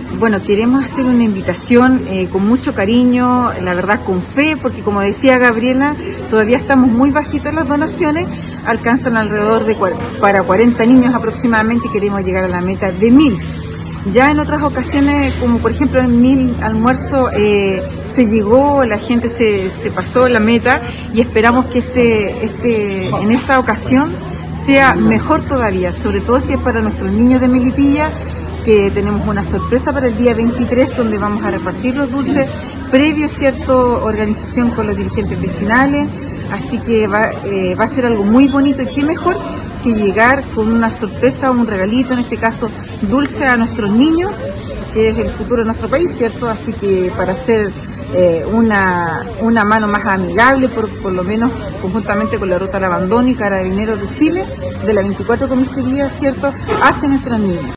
Bueno, queremos hacer una invitación con mucho cariño, la verdad con fe, porque como decía Gabriela, todavía estamos muy bajitos en las donaciones, alcanzan alrededor de para 40 niños aproximadamente y queremos llegar a la meta de 1000. Ya en otras ocasiones, como por ejemplo en 1000 almuerzos, se llegó, la gente se pasó la meta y esperamos que en esta ocasión sea mejor todavía, sobre todo si es para nuestros niños de Melipilla, que tenemos una sorpresa para el día 23 donde vamos a repartir los dulces previo a organización con los dirigentes vecinales, así que va a ser algo muy bonito y qué mejor que llegar con una sorpresa, un regalito, en este caso dulce a nuestros niños, que es el futuro de nuestro país, ¿cierto? Así que para hacer una mano más amigable, por lo menos conjuntamente con la Ruta al Abandono y Carabineros de Chile, de la 24 Comisaría, ¿cierto?, hacia nuestros niños.